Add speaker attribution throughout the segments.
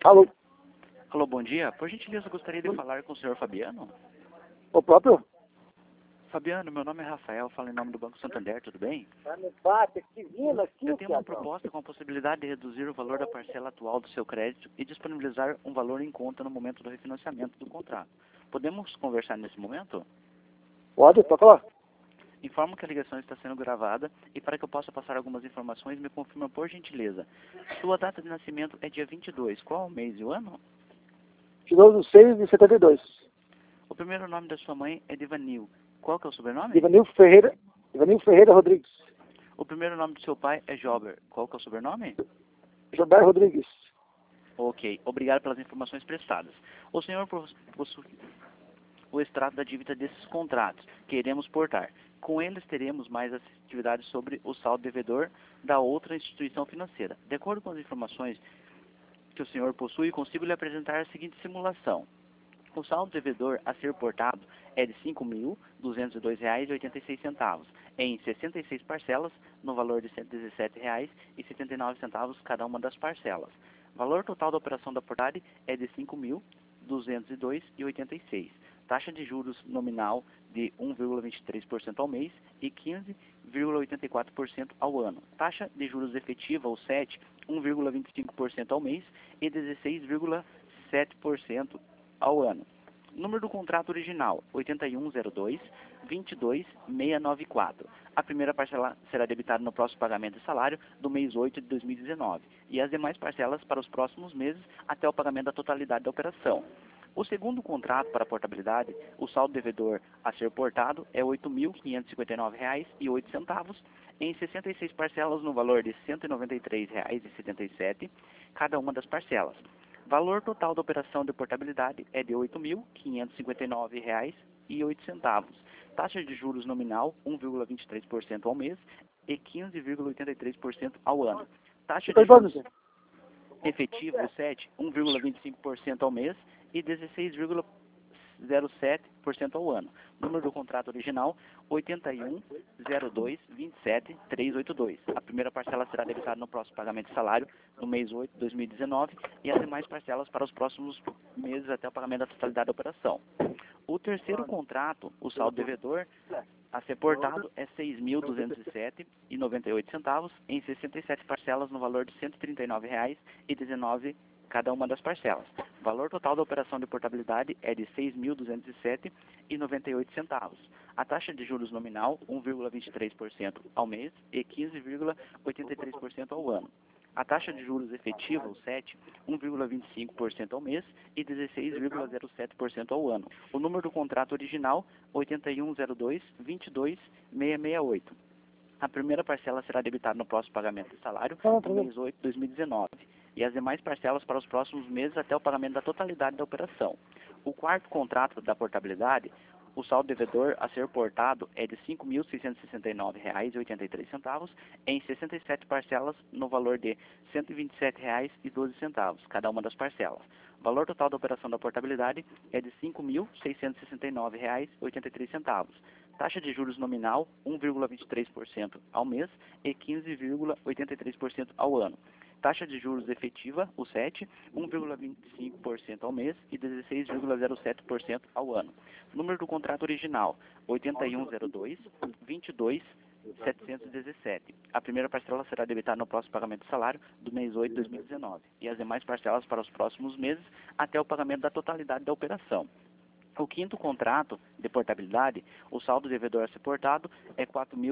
Speaker 1: Alô?
Speaker 2: Alô, bom dia. Por gentileza, gostaria de falar com o senhor Fabiano.
Speaker 1: O próprio?
Speaker 2: Fabiano, meu nome é Rafael, falo em nome do Banco Santander, tudo bem?
Speaker 1: Eu
Speaker 2: Eu tenho uma proposta com a possibilidade de reduzir o valor da parcela atual do seu crédito e disponibilizar um valor em conta no momento do refinanciamento do contrato. Podemos conversar nesse momento?
Speaker 1: Pode, toca lá.
Speaker 2: Informo que a ligação está sendo gravada e para que eu possa passar algumas informações, me confirma por gentileza. Sua data de nascimento é dia 22. Qual o mês e o ano?
Speaker 1: 22/6/72.
Speaker 2: O primeiro nome da sua mãe é Divanil. Qual que é o sobrenome?
Speaker 1: Ivanil Ferreira Rodrigues.
Speaker 2: O primeiro nome do seu pai é Jober. Qual que é o sobrenome?
Speaker 1: Jober Rodrigues.
Speaker 2: Ok, obrigado pelas informações prestadas. O senhor possui o extrato da dívida desses contratos que iremos portar. Com eles teremos mais atividades sobre o saldo devedor da outra instituição financeira. De acordo com as informações que o senhor possui, consigo lhe apresentar a seguinte simulação. O saldo devedor a ser portado é de R$ 5.202,86, em 66 parcelas, no valor de R$ 117,79 cada uma das parcelas. Valor total da operação da portagem é de R$ 5.202,86. Taxa de juros nominal de 1,23% ao mês e 15,84% ao ano. Taxa de juros efetiva, ou SET, 1,25% ao mês e 16,7% ao ano. Número do contrato original, 8102-22694. A primeira parcela será debitada no próximo pagamento de salário do mês 8 de 2019 e as demais parcelas para os próximos meses até o pagamento da totalidade da operação. O segundo contrato para portabilidade, o saldo devedor a ser portado é R$ 8.559,08 em 66 parcelas no valor de R$ 193,77 cada uma das parcelas. Valor total da operação de portabilidade é de R$ 8.559,08. Taxa de juros nominal 1,23% ao mês e 15,83% ao ano. Taxa de juros efetivo 7, 1,25% ao mês e 16,07% ao ano. Número do contrato original 8102-27382. A primeira parcela será debitada no próximo pagamento de salário no mês 8 de 2019 e as demais parcelas para os próximos meses até o pagamento da totalidade da operação. O terceiro contrato, o saldo devedor a ser portado é R$ 6.207,98 em 67 parcelas no valor de R$ 139,19 cada uma das parcelas. O valor total da operação de portabilidade é de R$ 6.207,98. A taxa de juros nominal 1,23% ao mês e 15,83% ao ano. A taxa de juros efetiva, o SET, 1,25% ao mês e 16,07% ao ano. O número do contrato original, 8102-22668. A primeira parcela será debitada no próximo pagamento de salário, no mês 8 de 2019, e as demais parcelas para os próximos meses até o pagamento da totalidade da operação. O quarto contrato da portabilidade, o saldo devedor a ser portado é de R$ 5.669,83 em 67 parcelas no valor de R$ 127,12 cada uma das parcelas. O valor total da operação da portabilidade é de R$ 5.669,83. Taxa de juros nominal 1,23% ao mês e 15,83% ao ano. Taxa de juros efetiva, o SET, 1,25% ao mês e 16,07% ao ano. Número do contrato original, 8102-22717. A primeira parcela será debitada no próximo pagamento de salário do mês 8 de 2019 e as demais parcelas para os próximos meses até o pagamento da totalidade da operação. O quinto contrato de portabilidade, o saldo devedor a ser portado é R$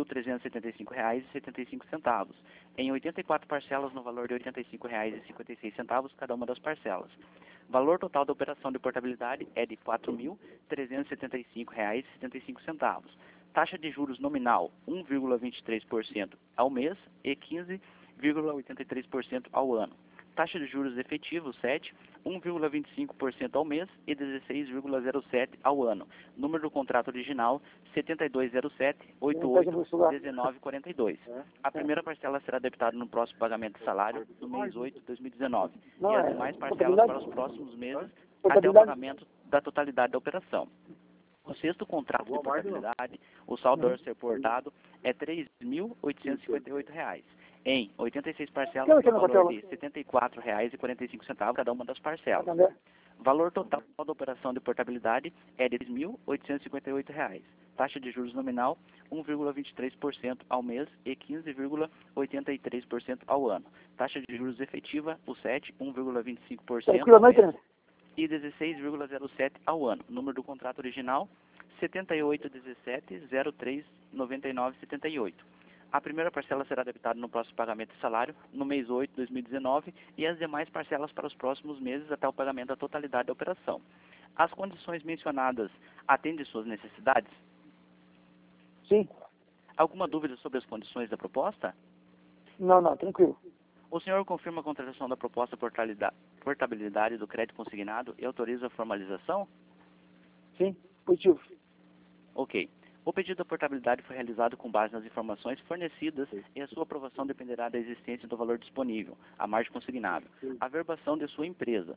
Speaker 2: 4.375,75, em 84 parcelas no valor de R$ 85,56 cada uma das parcelas. Valor total da operação de portabilidade é de R$ 4.375,75. Taxa de juros nominal 1,23% ao mês e 15,83% ao ano. Taxa de juros efetivos, 7, 1,25% ao mês e 16,07% ao ano. Número do contrato original, 7207-88-1942. A primeira parcela será debitada no próximo pagamento de salário, no mês 8 de 2019. E as demais parcelas para os próximos meses, até o pagamento da totalidade da operação. O sexto contrato de portabilidade, o saldo a ser portado é R$ 3.858. em 86 parcelas
Speaker 1: Quero que
Speaker 2: no
Speaker 1: não
Speaker 2: valor
Speaker 1: parcela.
Speaker 2: de R$ 74,45 cada uma das parcelas.
Speaker 1: Santander.
Speaker 2: Valor total da operação de portabilidade é de R$ 3.858. Taxa de juros nominal 1,23% ao mês e 15,83% ao ano. Taxa de juros efetiva, o 7, 1,25%
Speaker 1: Tranquilo,
Speaker 2: ao
Speaker 1: noite,
Speaker 2: mês
Speaker 1: né?
Speaker 2: e 16,07% ao ano. Número do contrato original 7817-039978. A primeira parcela será debitada no próximo pagamento de salário, no mês 8 de 2019, e as demais parcelas para os próximos meses até o pagamento da totalidade da operação. As condições mencionadas atendem suas necessidades?
Speaker 1: Sim.
Speaker 2: Alguma dúvida sobre as condições da proposta?
Speaker 1: Não, tranquilo.
Speaker 2: O senhor confirma a contratação da proposta portabilidade do crédito consignado e autoriza a formalização?
Speaker 1: Sim, positivo.
Speaker 2: Ok. O pedido da portabilidade foi realizado com base nas informações fornecidas e a sua aprovação dependerá da existência do valor disponível, a margem consignada, a verbação de sua empresa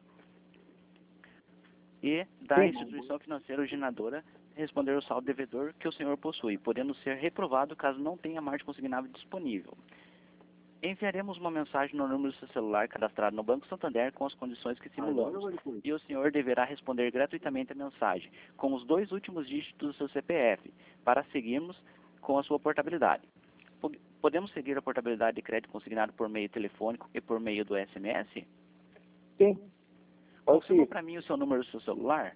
Speaker 2: e da
Speaker 1: Sim.
Speaker 2: instituição financeira originadora responder o saldo devedor que o senhor possui, podendo ser reprovado caso não tenha margem consignável disponível. Enviaremos uma mensagem no número do seu celular cadastrado no Banco Santander com as condições que simulamos. E o senhor deverá responder gratuitamente a mensagem com os 2 últimos dígitos do seu CPF para seguirmos com a sua portabilidade. Podemos seguir a portabilidade de crédito consignado por meio telefônico e por meio do SMS?
Speaker 1: Sim. Pode
Speaker 2: Confirma
Speaker 1: seguir.
Speaker 2: para mim o seu número do seu celular?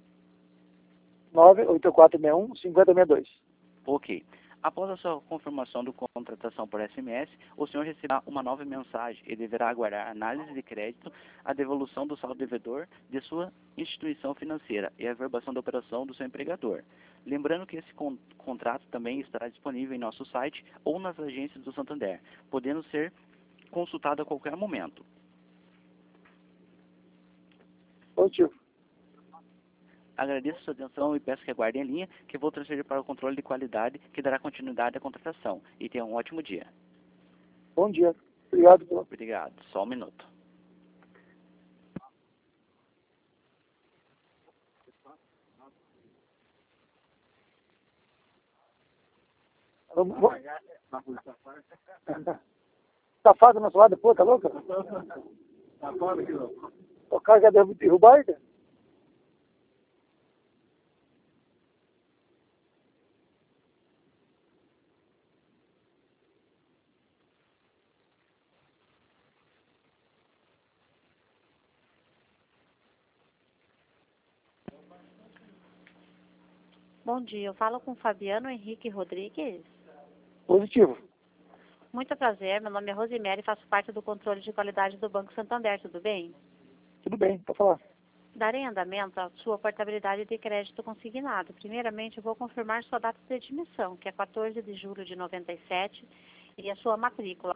Speaker 1: 98461-5062.
Speaker 2: Ok. Após a sua confirmação da contratação por SMS, o senhor receberá uma nova mensagem e deverá aguardar a análise de crédito, a devolução do saldo devedor de sua instituição financeira e a verbação da operação do seu empregador. Lembrando que esse contrato também estará disponível em nosso site ou nas agências do Santander, podendo ser consultado a qualquer momento.
Speaker 1: Positivo.
Speaker 2: Agradeço a sua atenção e peço que aguardem a linha, que vou transferir para o controle de qualidade, que dará continuidade à contratação. E tenha um ótimo dia.
Speaker 1: Bom dia. Obrigado pela...
Speaker 2: Obrigado. Só um minuto.
Speaker 1: Safado no nosso lado, pô, tá louca? O cara quer derrubar ele?
Speaker 3: Bom dia, eu falo com Fabiano Henrique Rodrigues.
Speaker 1: Positivo.
Speaker 3: Muito prazer, meu nome é Rosemary e faço parte do controle de qualidade do Banco Santander, tudo bem?
Speaker 1: Tudo bem, pode falar.
Speaker 3: Darei andamento à sua portabilidade de crédito consignado. Primeiramente, eu vou confirmar sua data de admissão, que é 14 de julho de 97, e a sua matrícula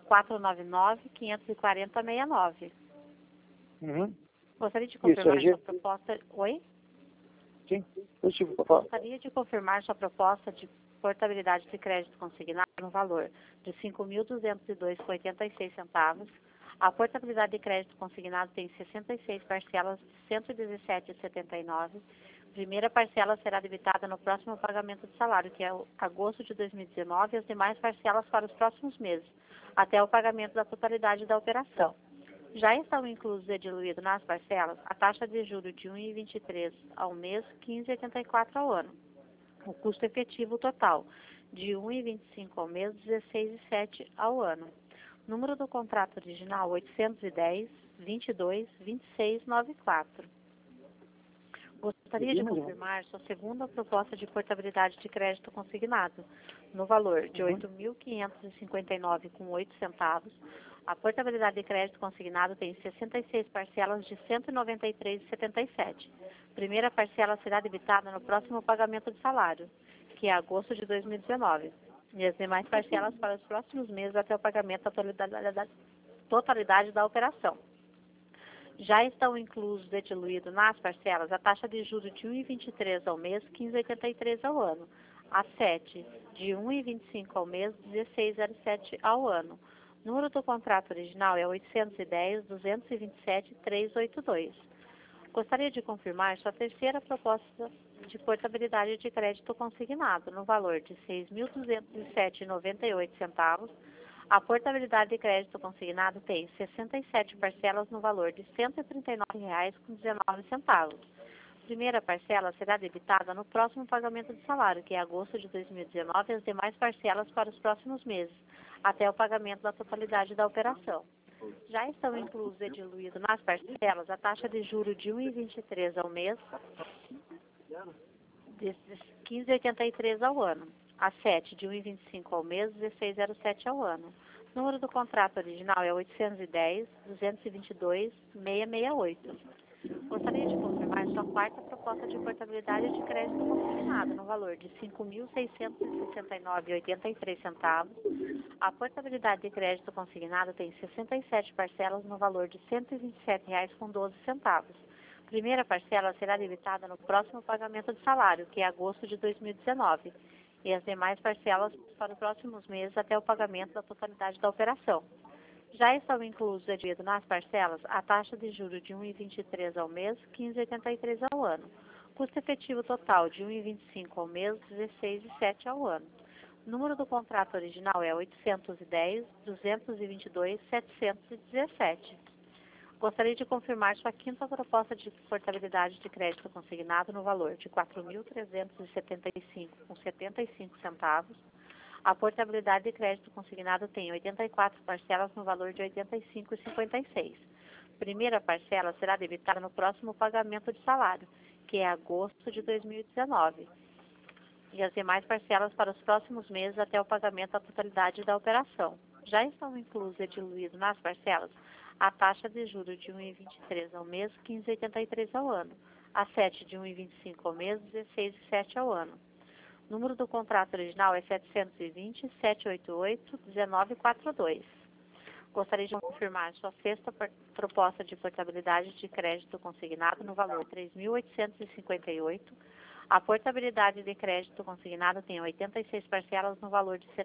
Speaker 3: 499-540-69.
Speaker 1: Uhum.
Speaker 3: Gostaria de confirmar
Speaker 1: RG?
Speaker 3: sua proposta... Oi?
Speaker 1: Sim, positivo, pode falar.
Speaker 3: Gostaria de confirmar sua proposta de portabilidade de crédito consignado no valor de R$ 5.202,86. A portabilidade de crédito consignado tem 66 parcelas de R$ 117,79. Primeira parcela será debitada no próximo pagamento de salário, que é agosto de 2019, e as demais parcelas para os próximos meses, até o pagamento da totalidade da operação. Já estão inclusos e diluídos nas parcelas a taxa de juros de 1,23 ao mês, 15,84 ao ano. O custo efetivo total de 1,25 ao mês, 16,7 ao ano. Número do contrato original 810-22-2694. Gostaria de confirmar sua segunda proposta de portabilidade de crédito consignado, no valor de R$ 8.559,08. A portabilidade de crédito consignado tem 66 parcelas de R$ 193,77. Primeira parcela será debitada no próximo pagamento de salário, que é agosto de 2019, e as demais parcelas para os próximos meses até o pagamento da totalidade da operação. Já estão inclusos e diluídos nas parcelas a taxa de juros de 1,23 ao mês, 15,83 ao ano, a 7 de 1,25 ao mês, 16,07 ao ano. O número do contrato original é 810-227-382. Gostaria de confirmar sua terceira proposta de portabilidade de crédito consignado, no valor de R$ 6.207,98. A portabilidade de crédito consignado tem 67 parcelas no valor de R$ 139,19. Primeira parcela será debitada no próximo pagamento de salário, que é agosto de 2019, e as demais parcelas para os próximos meses, até o pagamento da totalidade da operação. Já estão inclusos e diluídos nas parcelas a taxa de juros de 1,23 ao mês, de 15,83 ao ano, a 7 de 1,25 ao mês, 16,07 ao ano. O número do contrato original é 810-222-668. Gostaria de confirmar sua quarta proposta de portabilidade de crédito consignado no valor de R$ 5.669,83. A portabilidade de crédito consignado tem 67 parcelas no valor de R$ 127,12. Primeira parcela será debitada no próximo pagamento de salário, que é agosto de 2019, e as demais parcelas para os próximos meses até o pagamento da totalidade da operação. Já estão inclusos dividido nas parcelas a taxa de juros de 1,23 ao mês, 15,83 ao ano. Custo efetivo total de 1,25 ao mês, 16,07 ao ano. O número do contrato original é 810-222-717. Gostaria de confirmar sua quinta proposta de portabilidade de crédito consignado no valor de R$ 4.375,75. A portabilidade de crédito consignado tem 84 parcelas no valor de R$ 85,56. Primeira parcela será debitada no próximo pagamento de salário, que é agosto de 2019, e as demais parcelas para os próximos meses até o pagamento da totalidade da operação. Já estão inclusos e diluídos nas parcelas a taxa de juros de 1,23 ao mês, 15,83 ao ano, a 7 de 1,25 ao mês, 16,07 ao ano. O número do contrato original é 720-788-1942. Gostaria de confirmar sua sexta proposta de portabilidade de crédito consignado no valor de R$ 3.858. A portabilidade de crédito consignado tem 86 parcelas no valor de R$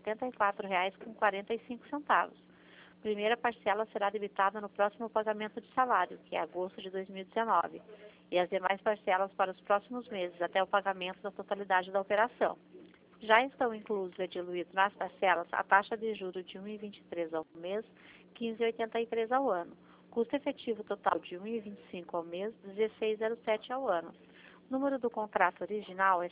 Speaker 3: 74,45. Primeira parcela será debitada no próximo pagamento de salário, que é agosto de 2019, e as demais parcelas para os próximos meses, até o pagamento da totalidade da operação. Já estão inclusos e diluídos nas parcelas a taxa de juros de 1,23 ao mês, 15,83 ao ano. Custo efetivo total de 1,25 ao mês, 16,07 ao ano. O número do contrato original é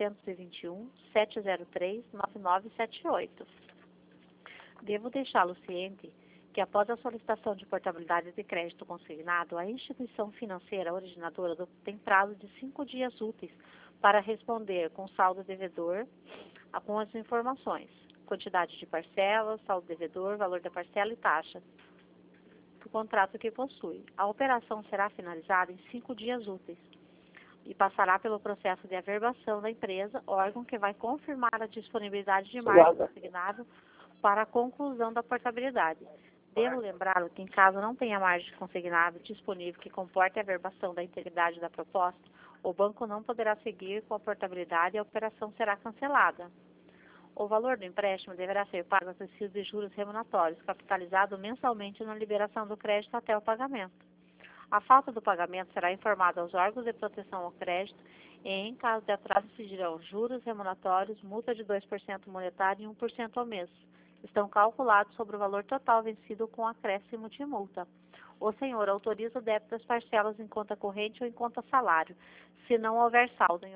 Speaker 3: 721-703-9978. Devo deixá-lo ciente que após a solicitação de portabilidade de crédito consignado, a instituição financeira originadora tem prazo de 5 dias úteis para responder com saldo devedor com as informações: quantidade de parcelas, saldo devedor, valor da parcela e taxa do contrato que possui. A operação será finalizada em 5 dias úteis e passará pelo processo de averbação da empresa, órgão que vai confirmar a disponibilidade de margem consignado para a conclusão da portabilidade. Devo lembrá-lo que, em caso não tenha margem consignada disponível que comporte a averbação da integridade da proposta, o banco não poderá seguir com a portabilidade e a operação será cancelada. O valor do empréstimo deverá ser pago acrescido de juros remuneratórios, capitalizado mensalmente na liberação do crédito até o pagamento. A falta do pagamento será informada aos órgãos de proteção ao crédito e, em caso de atraso, incidirão juros remuneratórios, multa de 2% monetário e 1% ao mês. Estão calculados sobre o valor total vencido com acréscimo de multa. O senhor autoriza o débito das parcelas em conta corrente ou em conta salário, se não houver saldo em